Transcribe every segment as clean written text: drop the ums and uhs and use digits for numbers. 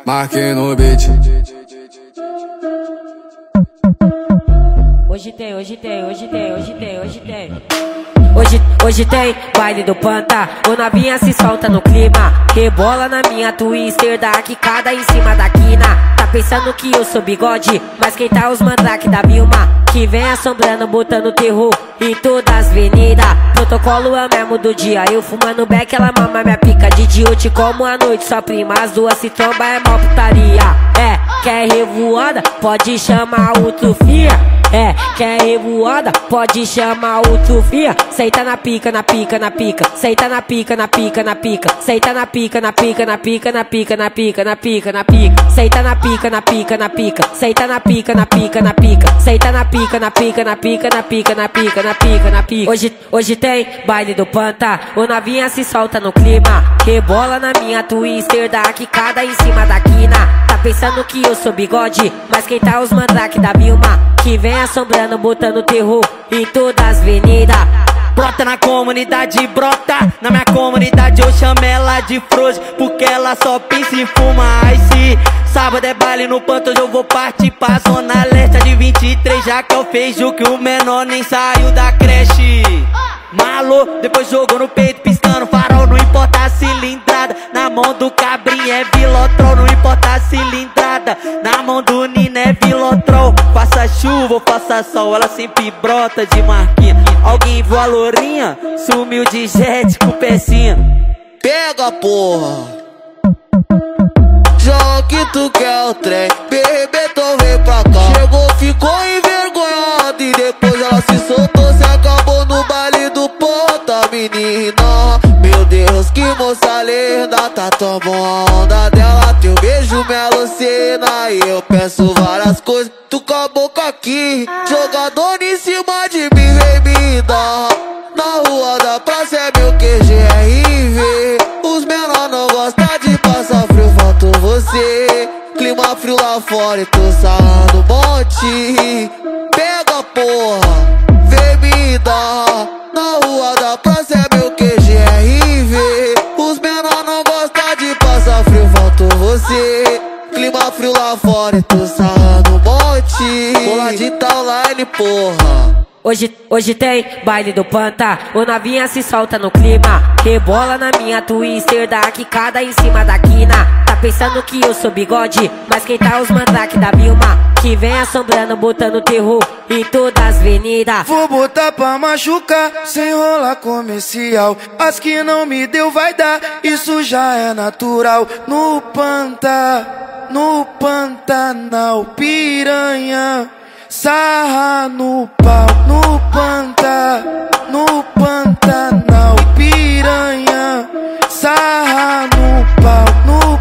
Marquei no beat. Hoje tem. Hoje tem baile do Panta. O novinha se solta no clima. Rebola na minha twister da quicada em cima da quina. Tá pensando que eu sou bigode, mas quem tá os mandrake da Vilma, que vem assombrando, botando terror em todas as avenidas. Protocolo é o mesmo do dia. Eu fumando beck, ela mama minha pica. De dia eu te como à noite, só prima. As duas se tromba, é mó putaria. Quer revoada? Pode chamar o Trufia. Quer revoada? Pode chamar o Trufia. Senta na pica, na pica, na pica. Senta na pica, na pica, na pica. Senta na pica, na pica, na pica, na pica, na pica, na pica, na pica. Senta na pica, na pica, na pica. Senta na pica, na pica, na pica. Senta na pica, na pica, na pica, na pica, na pica, na pica, na pica. Hoje tem baile do Panta. O novinha se solta no clima. Rebola na minha twister da quicada em cima da quina. Tá pensando que eu sou bigode, mas quem tá os mandrake da Vilma, que vem assombrando, botando terror em todas as avenidas. Brota na comunidade, brota na minha comunidade. Eu chamo ela de frouxa, porque ela só pensa em fumar. Aí se sábado é baile no Panta, hoje eu vou partir pra Zona Leste de 23, já que eu vejo que o menor nem saiu da creche. Malo, depois jogou no peito, piscando farol, não importa a cilindrada. Na mão do cabrinho é Vilotrol, não importa a cilindrada. Na mão do Nina é Vilotrol. Faça chuva ou faça sol, ela sempre brota de marquinha. Alguém viu a lourinha? Sumiu de jet com pecinha. Pega, porra! Já que tu quer o trem, bebê, então vem pra cá. Chegou, ficou envergonhada e depois ela se soltou, se acabou no baile do Panta, menina. Meu Deus, que moça linda, tá tão bom a onda dela. Teu beijo me alucina e eu peço várias coisas. Tu com a boca aqui, jogador em cima de mim, vem me dar. Na rua da praça é meu QGRV. Os menor não gostam de passar frio, faltou você. Clima frio lá fora e tô sarrando um monte. Pega, porra, vem me dar. Na rua da praça é meu QGRV. Os menor não gostam de passar frio, faltou você. Clima frio lá fora e tô sarrando um monte. Bola de online, porra. Hoje tem baile do Panta. O novinha se solta no clima. Rebola na minha twister da quicada em cima da quina. Tá pensando que eu sou bigode, mas quem tá os mandrake da Vilma, que vem assombrando, botando terror em todas as avenidas. Vou botar pra machucar, sem rolar comercial. As que não me deu vai dar, isso já é natural. No Pantanal, piranha sarra no pau. No Pantanal, piranha sarra no pau. No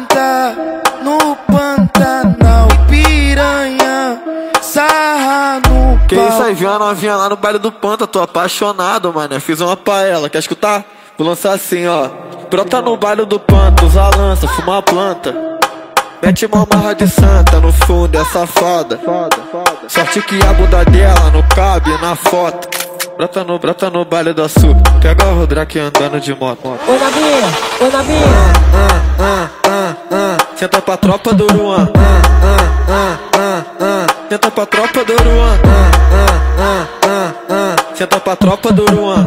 Pantanal, piranha sarra no pau. Que isso aí, viu a novinha lá no baile do Panta, tô apaixonado, mano. Fiz uma pra ela, quer escutar? Vou lançar assim, ó. Brota no baile do Panta, usa lança, fuma a planta. Mete uma marra de santa, no fundo é safada. Sorte que a bunda dela não cabe na foto. Brota no baile do Sul, pega o Rodraque andando de moto. Ô novinha, Senta pra tropa do Uruan. Senta pra tropa do Uruan. Senta pra tropa do Uruan.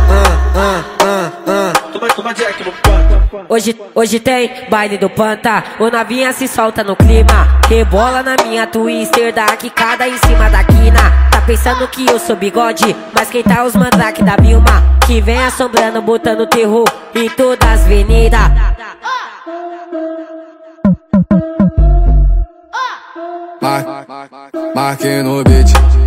Toma Jack no Panta. Hoje tem baile do Panta. O novinha se solta no clima. Rebola na minha twister da quicada em cima da quina. Tá pensando que eu sou bigode, mas quem tá os mandrake da Vilma, que vem assombrando, botando terror em todas as avenidas. Marquei no beat.